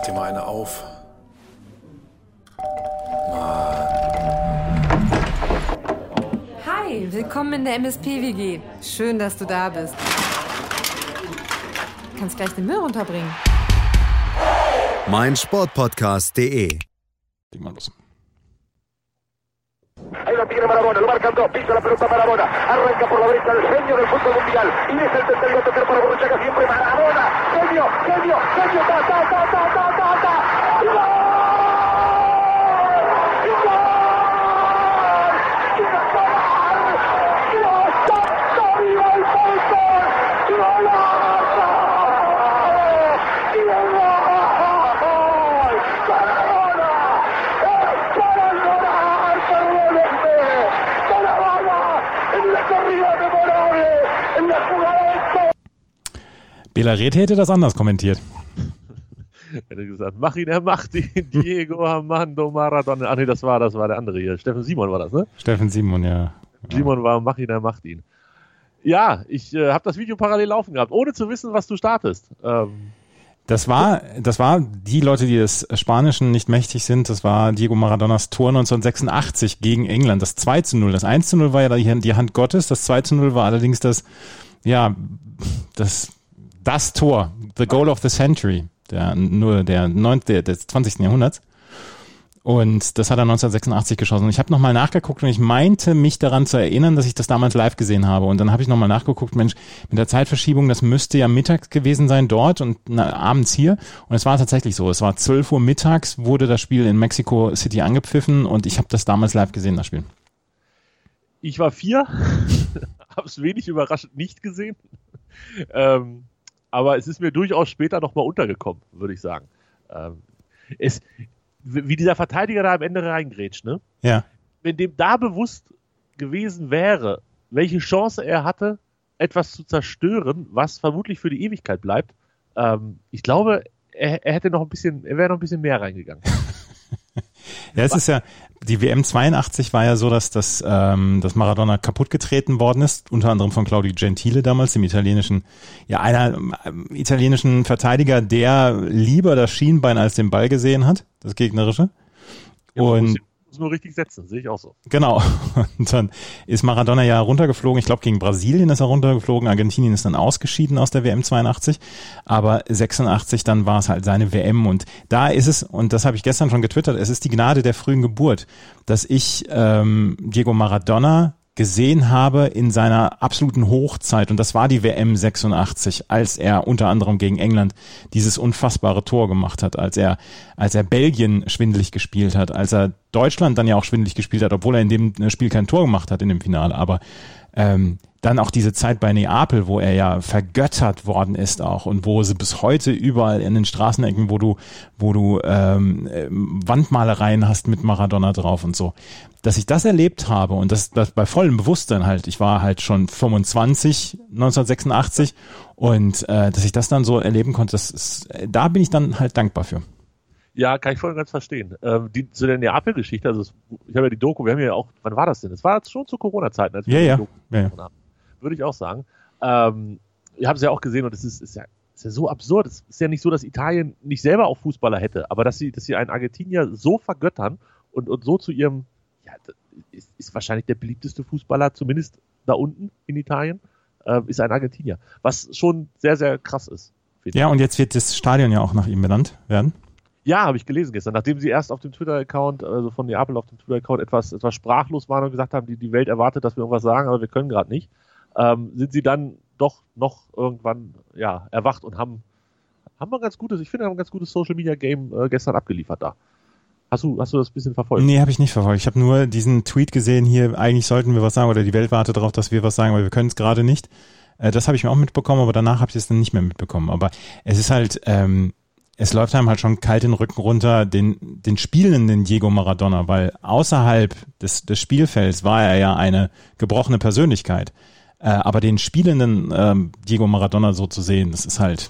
dir mal eine auf. Hi, willkommen in der MSP-WG. Schön, dass du da bist. Du kannst gleich den Müll runterbringen. meinsportpodcast.de. Leg mal los. Ahí lo tiene Maradona, lo marcan dos, pisa la pelota Maradona, arranca por la derecha el genio del fútbol mundial, y es el tercero a tocar para Borruchaga siempre Maradona, genio, Bela Reth hätte das anders kommentiert. Hätte gesagt, mach ihn, er macht ihn, Diego Armando Maradona. Ach nee, das war der andere hier. Steffen Simon war das, ne? Steffen Simon, ja. Simon war, mach ihn, er macht ihn. Ja, ich habe das Video parallel laufen gehabt, ohne zu wissen, was du startest. Das war die Leute, die des Spanischen nicht mächtig sind, das war Diego Maradonas Tor 1986 gegen England, das 2:0. Das 1:0 war ja die Hand Gottes, das 2:0 war allerdings das Tor, the goal of the century, des 20. Jahrhunderts. Und das hat er 1986 geschossen. Und ich habe nochmal nachgeguckt und ich meinte, mich daran zu erinnern, dass ich das damals live gesehen habe. Und dann habe ich nochmal nachgeguckt, Mensch, mit der Zeitverschiebung, das müsste ja mittags gewesen sein dort und abends hier. Und es war tatsächlich so. Es war 12 Uhr mittags, wurde das Spiel in Mexico City angepfiffen und ich habe das damals live gesehen, das Spiel. Ich war 4, habe es wenig überraschend nicht gesehen. Aber es ist mir durchaus später nochmal untergekommen, würde ich sagen. Wie dieser Verteidiger da am Ende reingrätscht, ne? Ja. Wenn dem da bewusst gewesen wäre, welche Chance er hatte, etwas zu zerstören, was vermutlich für die Ewigkeit bleibt, ich glaube, er wäre noch ein bisschen mehr reingegangen. Ja, es ist ja, die WM 82 war ja so, dass Maradona kaputt getreten worden ist, unter anderem von Claudio Gentile damals, dem einer italienischen Verteidiger, der lieber das Schienbein als den Ball gesehen hat, das gegnerische. Ja, und muss nur richtig setzen, sehe ich auch so. Genau. Und dann ist Maradona ja runtergeflogen. Ich glaube, gegen Brasilien ist er runtergeflogen. Argentinien ist dann ausgeschieden aus der WM 82. Aber 86, dann war es halt seine WM. Und da ist es, und das habe ich gestern schon getwittert, es ist die Gnade der frühen Geburt, dass ich Diego Maradona gesehen habe in seiner absoluten Hochzeit. Und das war die WM 86, als er unter anderem gegen England dieses unfassbare Tor gemacht hat, als er Belgien schwindelig gespielt hat, als er Deutschland dann ja auch schwindelig gespielt hat, obwohl er in dem Spiel kein Tor gemacht hat in dem Finale. Aber dann auch diese Zeit bei Neapel, wo er ja vergöttert worden ist auch und wo sie bis heute überall in den Straßenecken, wo du Wandmalereien hast mit Maradona drauf und so. Dass ich das erlebt habe und das bei vollem Bewusstsein halt, ich war halt schon 25 1986 und dass ich das dann so erleben konnte, da bin ich dann halt dankbar für. Ja, kann ich voll und ganz verstehen. Zu der Neapel-Geschichte, also ich habe ja die Doku, wir haben ja auch, wann war das denn? Das war schon zu Corona-Zeiten, als wir die Doku gesprochen haben. Würde ich auch sagen. Ich habe es ja auch gesehen und es ist ja so absurd. Es ist ja nicht so, dass Italien nicht selber auch Fußballer hätte, aber dass sie einen Argentinier so vergöttern und so zu ihrem, ist wahrscheinlich der beliebteste Fußballer, zumindest da unten in Italien, ist ein Argentinier. Was schon sehr, sehr krass ist. Ja, und jetzt wird das Stadion ja auch nach ihm benannt werden. Ja, habe ich gelesen gestern. Nachdem sie erst auf dem Twitter-Account, also von Neapel auf dem Twitter-Account etwas sprachlos waren und gesagt haben, die Welt erwartet, dass wir irgendwas sagen, aber wir können gerade nicht, sind sie dann doch noch irgendwann erwacht und haben ein ganz gutes Social-Media-Game gestern abgeliefert da. Hast du das ein bisschen verfolgt? Nee, habe ich nicht verfolgt. Ich habe nur diesen Tweet gesehen hier, eigentlich sollten wir was sagen oder die Welt wartet darauf, dass wir was sagen, aber wir können es gerade nicht. Das habe ich mir auch mitbekommen, aber danach habe ich es dann nicht mehr mitbekommen. Aber es ist halt, es läuft einem halt schon kalt den Rücken runter, den spielenden Diego Maradona, weil außerhalb des Spielfelds war er ja eine gebrochene Persönlichkeit. Aber den spielenden Diego Maradona so zu sehen, das ist halt,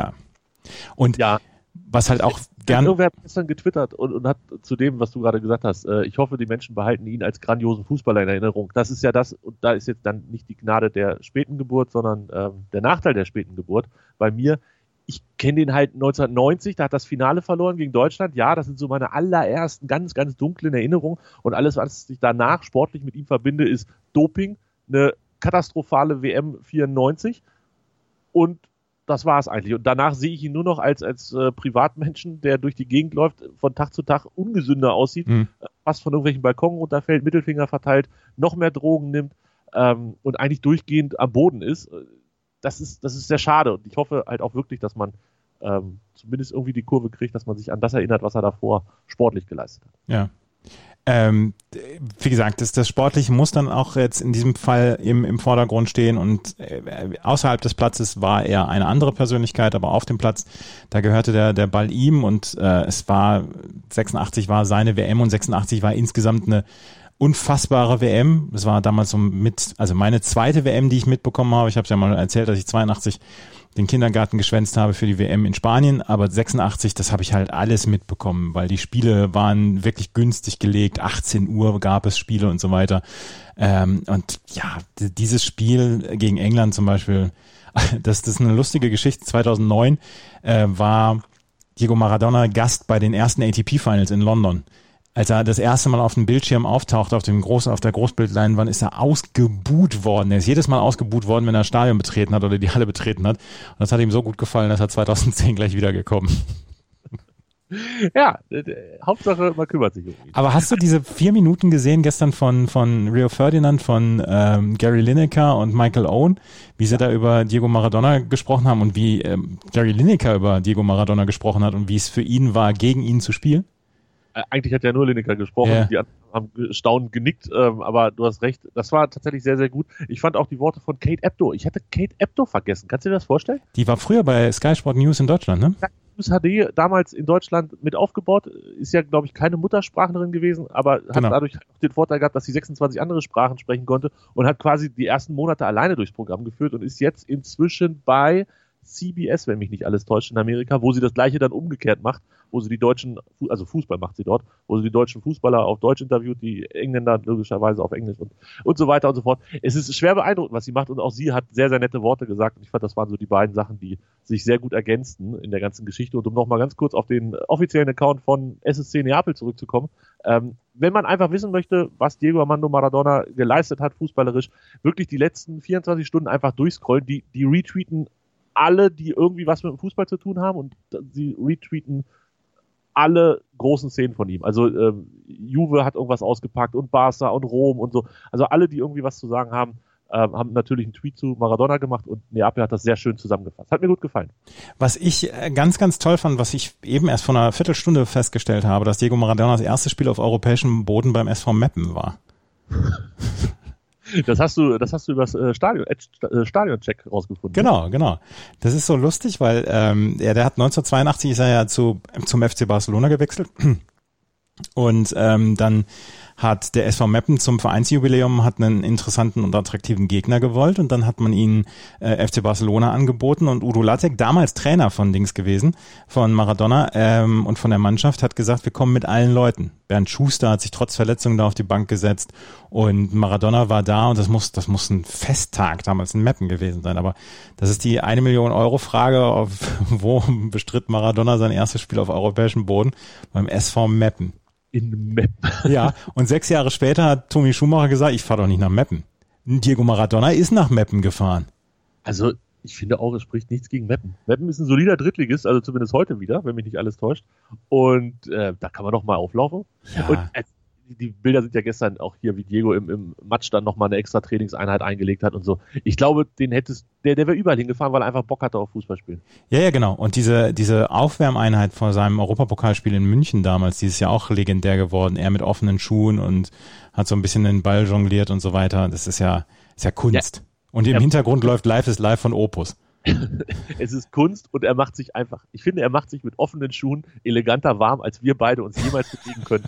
Und was halt auch gern... Irgendwer hat gestern getwittert und hat zu dem, was du gerade gesagt hast, ich hoffe, die Menschen behalten ihn als grandiosen Fußballer in Erinnerung. Das ist ja das, und da ist jetzt dann nicht die Gnade der späten Geburt, sondern der Nachteil der späten Geburt bei mir. ich kenne den halt 1990, da hat das Finale verloren gegen Deutschland. Ja, das sind so meine allerersten ganz, ganz dunklen Erinnerungen. Und alles, was ich danach sportlich mit ihm verbinde, ist Doping, eine katastrophale WM 94. Und das war es eigentlich. Und danach sehe ich ihn nur noch als Privatmenschen, der durch die Gegend läuft, von Tag zu Tag ungesünder aussieht, fast von irgendwelchen Balkonen runterfällt, Mittelfinger verteilt, noch mehr Drogen nimmt und eigentlich durchgehend am Boden ist. Das ist sehr schade. Und ich hoffe halt auch wirklich, dass man zumindest irgendwie die Kurve kriegt, dass man sich an das erinnert, was er davor sportlich geleistet hat. Ja. Wie gesagt, das Sportliche muss dann auch jetzt in diesem Fall im Vordergrund stehen und außerhalb des Platzes war er eine andere Persönlichkeit, aber auf dem Platz, da gehörte der Ball ihm und es war 86 war seine WM und 86 war insgesamt eine unfassbare WM. Es war damals so also meine zweite WM, die ich mitbekommen habe. Ich habe es ja mal erzählt, dass ich 82 den Kindergarten geschwänzt habe für die WM in Spanien, aber 86, das habe ich halt alles mitbekommen, weil die Spiele waren wirklich günstig gelegt, 18 Uhr gab es Spiele und so weiter. Und ja, dieses Spiel gegen England zum Beispiel, das ist eine lustige Geschichte. 2009 war Diego Maradona Gast bei den ersten ATP-Finals in London. Als er das erste Mal auf dem Bildschirm auftauchte, auf der Großbildleinwand, ist er ausgebuht worden. Er ist jedes Mal ausgebuht worden, wenn er das Stadion betreten hat oder die Halle betreten hat. Und das hat ihm so gut gefallen, dass er 2010 gleich wiedergekommen. Ja, Hauptsache, man kümmert sich um ihn. Aber hast du diese 4 Minuten gesehen gestern von Rio Ferdinand, von Gary Lineker und Michael Owen, wie sie da über Diego Maradona gesprochen haben und wie Gary Lineker über Diego Maradona gesprochen hat und wie es für ihn war, gegen ihn zu spielen? Eigentlich hat ja nur Lineker gesprochen, Die anderen haben staunend genickt, aber du hast recht, das war tatsächlich sehr, sehr gut. Ich fand auch die Worte von Kate Ebdo. Ich hatte Kate Ebdo vergessen. Kannst du dir das vorstellen? Die war früher bei Sky Sport News in Deutschland, ne? News HD damals in Deutschland mit aufgebaut, ist ja, glaube ich, keine Muttersprachlerin gewesen, aber hat dadurch auch den Vorteil gehabt, dass sie 26 andere Sprachen sprechen konnte und hat quasi die ersten Monate alleine durchs Programm geführt und ist jetzt inzwischen bei CBS, wenn mich nicht alles täuscht, in Amerika, wo sie das Gleiche dann umgekehrt macht, wo sie die deutschen, also Fußball macht sie dort, wo sie die deutschen Fußballer auf Deutsch interviewt, die Engländer logischerweise auf Englisch und so weiter und so fort. Es ist schwer beeindruckend, was sie macht und auch sie hat sehr, sehr nette Worte gesagt und ich fand, das waren so die beiden Sachen, die sich sehr gut ergänzten in der ganzen Geschichte und um nochmal ganz kurz auf den offiziellen Account von SSC Neapel zurückzukommen, wenn man einfach wissen möchte, was Diego Armando Maradona geleistet hat, fußballerisch, wirklich die letzten 24 Stunden einfach durchscrollen, die retweeten alle, die irgendwie was mit dem Fußball zu tun haben und sie retweeten alle großen Szenen von ihm. Also Juve hat irgendwas ausgepackt und Barca und Rom und so. Also alle, die irgendwie was zu sagen haben, haben natürlich einen Tweet zu Maradona gemacht und Neapel hat das sehr schön zusammengefasst. Hat mir gut gefallen. Was ich ganz, ganz toll fand, was ich eben erst vor einer Viertelstunde festgestellt habe, dass Diego Maradonas erstes Spiel auf europäischem Boden beim SV Meppen war. Das hast du übers Stadioncheck rausgefunden. Genau. Das ist so lustig, weil der hat 1982 ist er ja zum FC Barcelona gewechselt und dann hat der SV Meppen zum Vereinsjubiläum einen interessanten und attraktiven Gegner gewollt und dann hat man ihnen FC Barcelona angeboten und Udo Lattek, damals Trainer von Dings gewesen, von Maradona und von der Mannschaft, hat gesagt, wir kommen mit allen Leuten. Bernd Schuster hat sich trotz Verletzungen da auf die Bank gesetzt und Maradona war da und das muss ein Festtag damals in Meppen gewesen sein, aber das ist die 1 Million Euro Frage, wo bestritt Maradona sein erstes Spiel auf europäischem Boden? Beim SV Meppen. In Meppen. Ja, und 6 Jahre später hat Tommy Schumacher gesagt, ich fahre doch nicht nach Meppen. Diego Maradona ist nach Meppen gefahren. Also ich finde auch, es spricht nichts gegen Meppen. Meppen ist ein solider Drittligist, also zumindest heute wieder, wenn mich nicht alles täuscht. Und da kann man doch mal auflaufen. Ja. Und die Bilder sind ja gestern auch hier, wie Diego im Match dann nochmal eine extra Trainingseinheit eingelegt hat und so. Ich glaube, der wäre überall hingefahren, weil er einfach Bock hatte auf Fußballspielen. Ja, genau. Und diese Aufwärmeinheit vor seinem Europapokalspiel in München damals, die ist ja auch legendär geworden. Er mit offenen Schuhen und hat so ein bisschen den Ball jongliert und so weiter. Das ist ja Kunst. Ja. Und im Hintergrund läuft Live is Live von Opus. Es ist Kunst und er macht sich mit offenen Schuhen eleganter warm, als wir beide uns jemals bewegen können.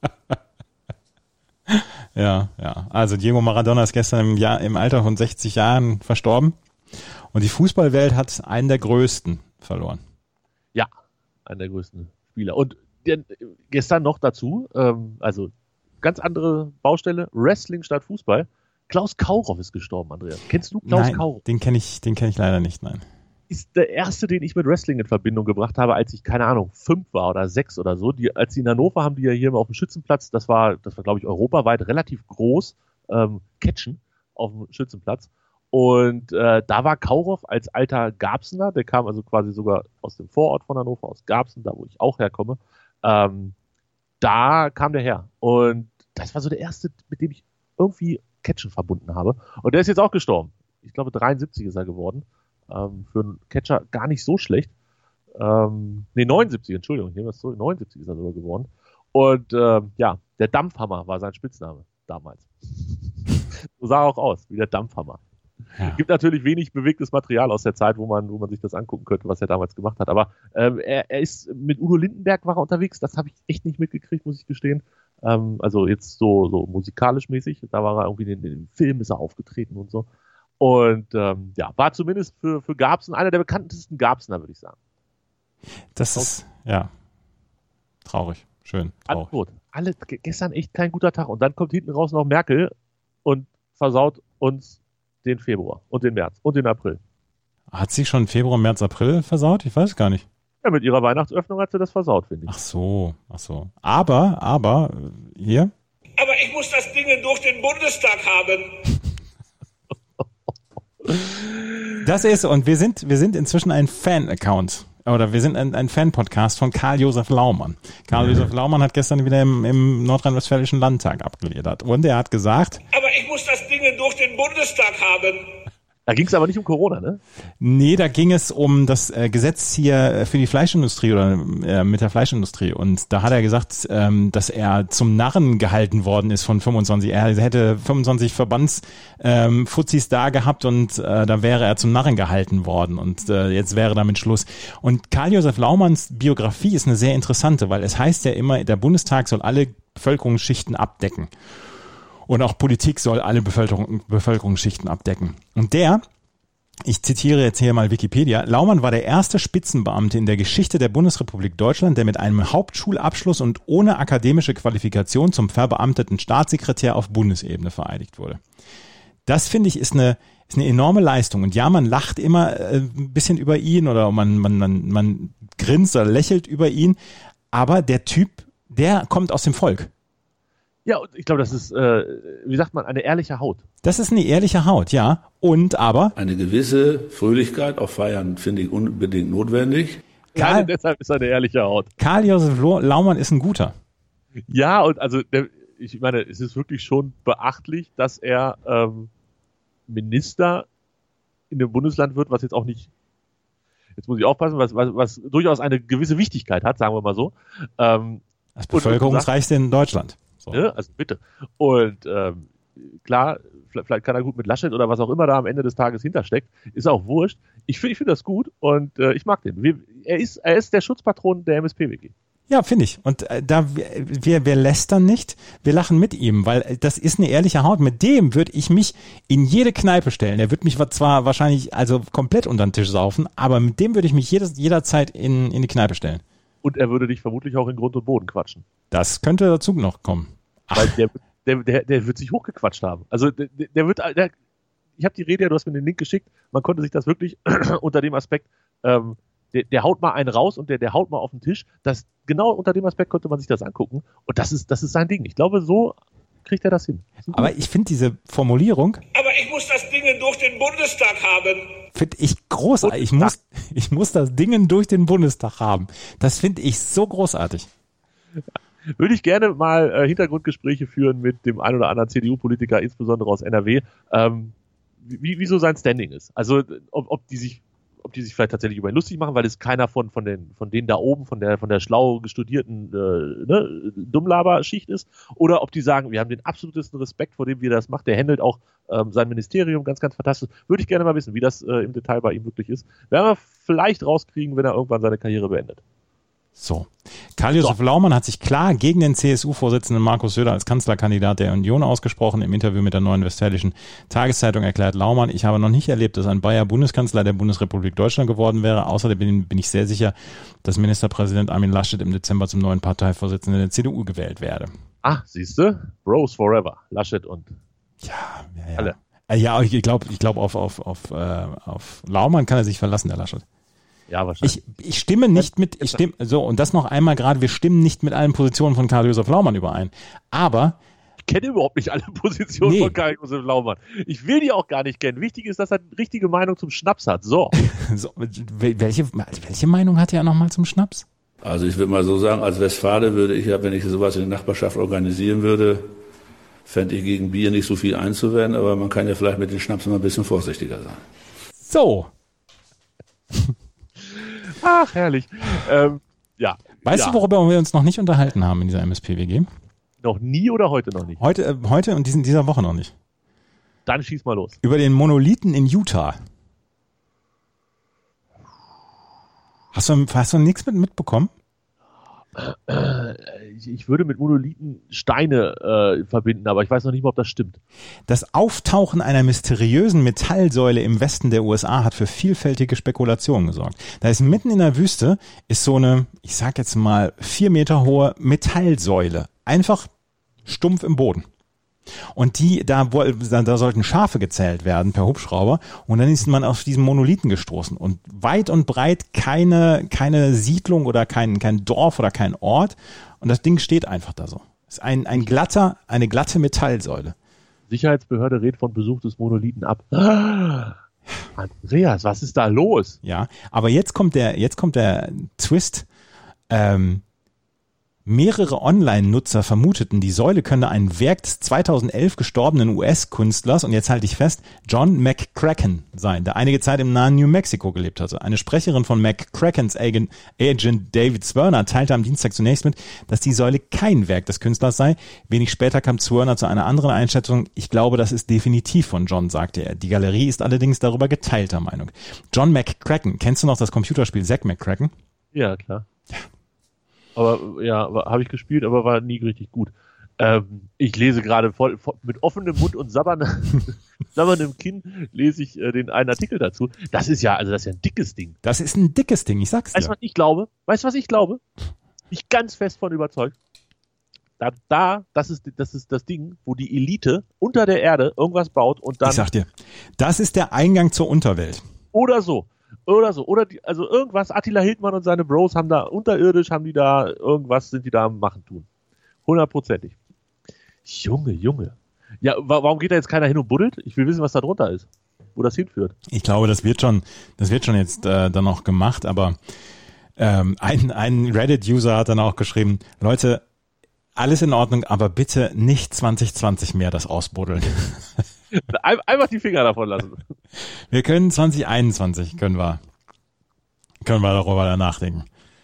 Ja. Also Diego Maradona ist gestern im Alter von 60 Jahren verstorben und die Fußballwelt hat einen der größten verloren. Ja, einen der größten Spieler. Und gestern noch dazu, also ganz andere Baustelle, Wrestling statt Fußball. Klaus Kaurow ist gestorben, Andreas. Kennst du Klaus Kaurow? Den kenn ich leider nicht, nein. ist der erste, den ich mit Wrestling in Verbindung gebracht habe, als ich, keine Ahnung, 5 war oder 6 oder so. Als die in Hannover haben die ja hier auf dem Schützenplatz, das war glaube ich, europaweit relativ groß, Catchen auf dem Schützenplatz. Und da war Kaurov als alter Garbsener, der kam also quasi sogar aus dem Vorort von Hannover, aus Garbsen, da wo ich auch herkomme. Da kam der her. Und das war so der erste, mit dem ich irgendwie Catchen verbunden habe. Und der ist jetzt auch gestorben. Ich glaube, 73 ist er geworden. Für einen Catcher gar nicht so schlecht. 79, Entschuldigung, 79 ist er sogar geworden. Und der Dampfhammer war sein Spitzname damals. So sah er auch aus, wie der Dampfhammer. Ja. Gibt natürlich wenig bewegtes Material aus der Zeit, wo man sich das angucken könnte, was er damals gemacht hat. Aber er ist mit Udo Lindenberg war er unterwegs. Das habe ich echt nicht mitgekriegt, muss ich gestehen. Also jetzt so musikalisch mäßig. Da war er irgendwie in den Film ist er aufgetreten und so. Und war zumindest für Garbsen einer der bekanntesten Garbsener, würde ich sagen. Das ist, traurig. Schön. Traurig. Gestern echt kein guter Tag. Und dann kommt hinten raus noch Merkel und versaut uns den Februar und den März und den April. Hat sie schon Februar, März, April versaut? Ich weiß gar nicht. Ja, mit ihrer Weihnachtsöffnung hat sie das versaut, finde ich. Ach so. Aber, hier? Aber ich muss das Ding durch den Bundestag haben. Das ist, und wir sind inzwischen ein Fan-Account. Oder wir sind ein Fan-Podcast von Karl-Josef Laumann. Karl-Josef Laumann hat gestern wieder im Nordrhein-Westfälischen Landtag abgeledert. Und er hat gesagt... Aber ich muss das Ding durch den Bundestag haben. Da ging es aber nicht um Corona, ne? Nee, da ging es um das Gesetz hier für die Fleischindustrie oder mit der Fleischindustrie. Und da hat er gesagt, dass er zum Narren gehalten worden ist von 25. Er hätte 25 Verbandsfuzis da gehabt und da wäre er zum Narren gehalten worden. Und jetzt wäre damit Schluss. Und Karl-Josef Laumanns Biografie ist eine sehr interessante, weil es heißt ja immer, der Bundestag soll alle Bevölkerungsschichten abdecken. Und auch Politik soll alle Bevölkerungsschichten abdecken. Und ich zitiere jetzt hier mal Wikipedia, Laumann war der erste Spitzenbeamte in der Geschichte der Bundesrepublik Deutschland, der mit einem Hauptschulabschluss und ohne akademische Qualifikation zum verbeamteten Staatssekretär auf Bundesebene vereidigt wurde. Das, finde ich, ist eine enorme Leistung. Und ja, man lacht immer ein bisschen über ihn oder man grinst oder lächelt über ihn, aber der Typ, der kommt aus dem Volk. Ja, und ich glaube, das ist, wie sagt man, eine ehrliche Haut. Das ist eine ehrliche Haut, ja. Und aber... Eine gewisse Fröhlichkeit auf Feiern finde ich unbedingt notwendig. Deshalb ist er eine ehrliche Haut. Karl-Josef Laumann ist ein guter. Ja, und also, ich meine, es ist wirklich schon beachtlich, dass er Minister in dem Bundesland wird, was jetzt auch nicht, jetzt muss ich aufpassen, was durchaus eine gewisse Wichtigkeit hat, sagen wir mal so. Das bevölkerungsreichste in Deutschland. So. Ja, also bitte. Und klar, vielleicht kann er gut mit Laschet oder was auch immer da am Ende des Tages hintersteckt, ist auch wurscht. Ich finde das gut und ich mag den. Er ist der Schutzpatron der MSPWG. Ja, finde ich. Und wir lästern nicht, wir lachen mit ihm, weil das ist eine ehrliche Haut. Mit dem würde ich mich in jede Kneipe stellen. Er würde mich zwar wahrscheinlich also komplett unter den Tisch saufen, aber mit dem würde ich mich jederzeit in die Kneipe stellen. Und er würde dich vermutlich auch in Grund und Boden quatschen. Das könnte dazu noch kommen. Weil der wird sich hochgequatscht haben. Also ich habe die Rede, du hast mir den Link geschickt, man konnte sich das wirklich unter dem Aspekt, der haut mal einen raus und der haut mal auf den Tisch. Genau unter dem Aspekt konnte man sich das angucken. Und das ist sein Ding. Ich glaube, so kriegt er das hin. Aber ich finde diese Formulierung... Aber ich muss das Ding durch den Bundestag haben. Finde ich großartig. Ich muss das Ding durch den Bundestag haben. Das finde ich so großartig. Würde ich gerne mal Hintergrundgespräche führen mit dem ein oder anderen CDU-Politiker, insbesondere aus NRW, wie so sein Standing ist. Also ob die sich vielleicht tatsächlich über ihn lustig machen, weil es keiner von denen da oben, von der schlau gestudierten Dummlaber-Schicht ist, oder ob die sagen, wir haben den absolutesten Respekt vor dem, wie er das macht, der handelt auch sein Ministerium ganz, ganz fantastisch. Würde ich gerne mal wissen, wie das im Detail bei ihm wirklich ist. Werden wir vielleicht rauskriegen, wenn er irgendwann seine Karriere beendet. So. Karl-Josef Laumann hat sich klar gegen den CSU-Vorsitzenden Markus Söder als Kanzlerkandidat der Union ausgesprochen. Im Interview mit der Neuen Westfälischen Tageszeitung erklärt Laumann, ich habe noch nicht erlebt, dass ein Bayer Bundeskanzler der Bundesrepublik Deutschland geworden wäre. Außerdem bin ich sehr sicher, dass Ministerpräsident Armin Laschet im Dezember zum neuen Parteivorsitzenden der CDU gewählt werde. Ah, siehst du? Bros forever. Laschet und ja. alle. Ja, ich glaube auf Laumann kann er sich verlassen, der Laschet. Ja, wahrscheinlich. Ich stimme nicht mit, und das noch einmal gerade, wir stimmen nicht mit allen Positionen von Karl-Josef Laumann überein. Aber ich kenne überhaupt nicht alle Positionen von Karl-Josef Laumann. Ich will die auch gar nicht kennen. Wichtig ist, dass er eine richtige Meinung zum Schnaps hat. So. Welche Meinung hat er nochmal zum Schnaps? Also ich würde mal so sagen, als Westfale würde ich ja, wenn ich sowas in der Nachbarschaft organisieren würde, fände ich gegen Bier nicht so viel einzuwenden, aber man kann ja vielleicht mit den Schnaps immer ein bisschen vorsichtiger sein. So. Ach, herrlich. Ja. Weißt du, worüber wir uns noch nicht unterhalten haben in dieser MSP-WG? Noch nie oder heute noch nicht? Heute und dieser Woche noch nicht. Dann schieß mal los. Über den Monolithen in Utah. Hast du nichts mitbekommen? Ich würde mit Monolithen Steine verbinden, aber ich weiß noch nicht mal, ob das stimmt. Das Auftauchen einer mysteriösen Metallsäule im Westen der USA hat für vielfältige Spekulationen gesorgt. Da ist mitten in der Wüste ist so eine, ich sag jetzt mal 4 Meter hohe Metallsäule. Einfach stumpf im Boden. Und da sollten Schafe gezählt werden per Hubschrauber und dann ist man auf diesen Monolithen gestoßen und weit und breit keine Siedlung oder kein Dorf oder kein Ort und das Ding steht einfach da so. Es ist eine glatte Metallsäule. Sicherheitsbehörde rät von Besuch des Monolithen ab. Andreas, was ist da los? Ja, aber jetzt kommt der Twist. Mehrere Online-Nutzer vermuteten, die Säule könne ein Werk des 2011 gestorbenen US-Künstlers, und jetzt halte ich fest, John McCracken sein, der einige Zeit im nahen New Mexico gelebt hatte. Eine Sprecherin von McCrackens Agent David Zwirner teilte am Dienstag zunächst mit, dass die Säule kein Werk des Künstlers sei. Wenig später kam Zwirner zu einer anderen Einschätzung. Ich glaube, das ist definitiv von John, sagte er. Die Galerie ist allerdings darüber geteilter Meinung. John McCracken, kennst du noch das Computerspiel Zack McCracken? Ja, klar. Ja. Aber ja, habe ich gespielt, aber war nie richtig gut. Ich lese gerade voll mit offenem Mund und sabberndem Kinn lese ich den einen Artikel dazu. Das ist ja ein dickes Ding. Das ist ein dickes Ding, ich sag's dir. Weißt du, was ich glaube? Ich ganz fest von überzeugt. Das ist das Ding, wo die Elite unter der Erde irgendwas baut und dann. Ich sag dir, das ist der Eingang zur Unterwelt. Oder so. Oder irgendwas, Attila Hildmann und seine Bros haben da unterirdisch, sind die da am Machen tun. 100%. Junge. Ja, warum geht da jetzt keiner hin und buddelt? Ich will wissen, was da drunter ist. Wo das hinführt. Ich glaube, das wird schon jetzt dann noch gemacht, aber ein Reddit-User hat dann auch geschrieben, Leute, alles in Ordnung, aber bitte nicht 2020 mehr das ausbuddeln. Einfach die Finger davon lassen. Wir können 2021, können wir darüber nachdenken.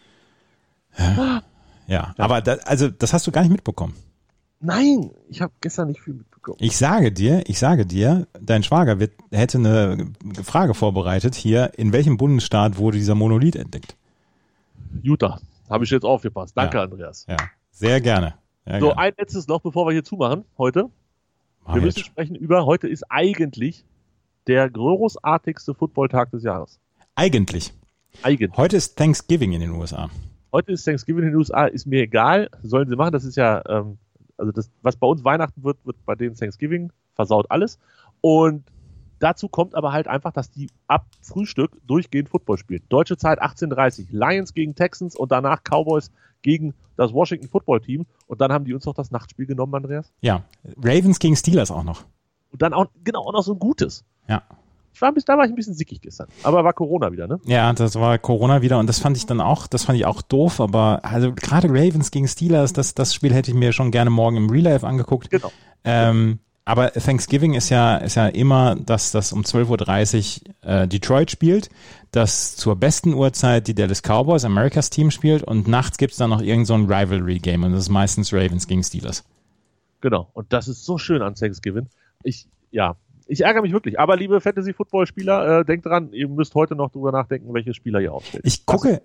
Ja. Aber das hast du gar nicht mitbekommen. Nein, ich habe gestern nicht viel mitbekommen. Ich sage dir, dein Schwager hätte eine Frage vorbereitet hier, in welchem Bundesstaat wurde dieser Monolith entdeckt? Utah. Habe ich jetzt aufgepasst. Danke, Andreas. Ja, sehr gerne. So, ein letztes noch, bevor wir hier zumachen, heute. Wir müssen sprechen heute ist eigentlich der großartigste Footballtag des Jahres. Eigentlich. Heute ist Thanksgiving in den USA. Ist mir egal, sollen sie machen. Das ist ja, das, was bei uns Weihnachten wird bei denen Thanksgiving, versaut alles. Und dazu kommt aber halt einfach, dass die ab Frühstück durchgehend Football spielen. Deutsche Zeit 18:30, Lions gegen Texans und danach Cowboys gegen das Washington Football Team. Und dann haben die uns noch das Nachtspiel genommen, Andreas. Ja, Ravens gegen Steelers auch noch. Und dann auch noch so ein gutes. Ja. Da war ich ein bisschen sickig gestern. Aber war Corona wieder, ne? Ja, das war Corona wieder und das fand ich auch doof, aber also gerade Ravens gegen Steelers, das Spiel hätte ich mir schon gerne morgen im Real Life angeguckt. Genau. Aber Thanksgiving ist ja immer, dass das um 12:30 Uhr Detroit spielt, dass zur besten Uhrzeit die Dallas Cowboys, Americas Team, spielt und nachts gibt's dann noch irgend so ein Rivalry-Game und das ist meistens Ravens gegen Steelers. Genau, und das ist so schön an Thanksgiving. Ich ärgere mich wirklich. Aber liebe Fantasy-Football-Spieler, denkt dran, ihr müsst heute noch drüber nachdenken, welche Spieler ihr ausstellt. Ich gucke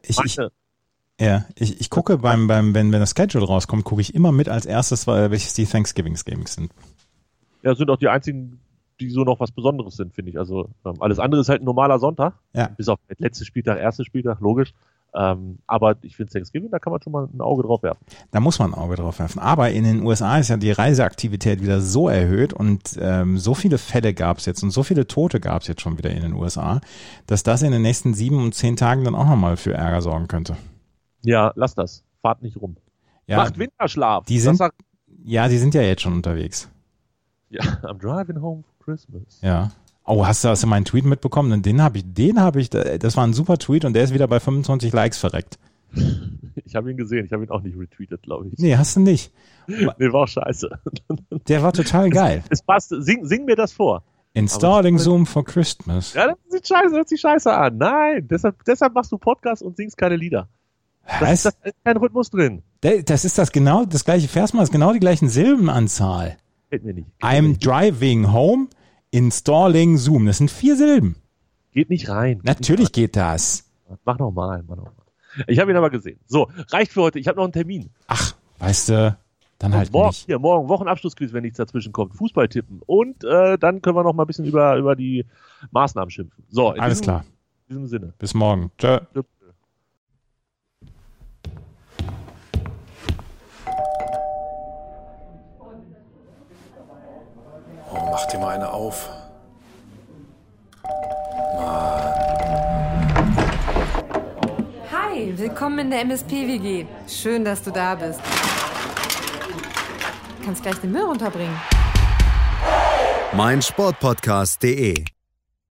wenn das Schedule rauskommt, gucke ich immer mit als erstes, welches die Thanksgiving-Games sind. Ja, sind auch die einzigen, die so noch was Besonderes sind, finde ich. Also alles andere ist halt ein normaler Sonntag. Ja. Bis auf letzter Spieltag, erster Spieltag, logisch. Aber ich finde Thanksgiving, da kann man schon mal ein Auge drauf werfen. Da muss man ein Auge drauf werfen. Aber in den USA ist ja die Reiseaktivität wieder so erhöht und so viele Fälle gab es jetzt und so viele Tote gab es jetzt schon wieder in den USA, dass das in den nächsten 7 und 10 Tagen dann auch nochmal für Ärger sorgen könnte. Ja, lass das. Fahrt nicht rum. Ja, macht Winterschlaf. Die sind ja jetzt schon unterwegs. Ja, I'm driving home for Christmas. Ja. Oh, hast du meinen Tweet mitbekommen? Den habe ich, das war ein super Tweet und der ist wieder bei 25 Likes verreckt. Ich habe ihn gesehen, ich habe ihn auch nicht retweetet, glaube ich. Nee, hast du nicht. Nee, war auch scheiße. Der war total geil. Es passt, sing mir das vor. Installing Zoom for Christmas. Ja, das hört sich scheiße an. Nein, deshalb machst du Podcast und singst keine Lieder. Da ist kein Rhythmus drin. Das ist das gleiche Versmaß, genau die gleichen Silbenanzahl. Geht mir nicht. I'm driving home, installing Zoom. Das sind 4 Silben. Geht nicht rein. Natürlich geht das. Mach noch mal. Ich habe ihn aber gesehen. So, reicht für heute. Ich habe noch einen Termin. Ach, weißt du, dann halt nicht. Morgen Wochenabschlussquiz, wenn nichts dazwischen kommt. Fußball tippen. Und dann können wir noch mal ein bisschen über die Maßnahmen schimpfen. So, alles klar. In diesem Sinne. Bis morgen. Tschö. Oh, mach dir mal eine auf. Mann. Hi, willkommen in der MSP-WG. Schön, dass du da bist. Du kannst gleich den Müll runterbringen. meinsportpodcast.de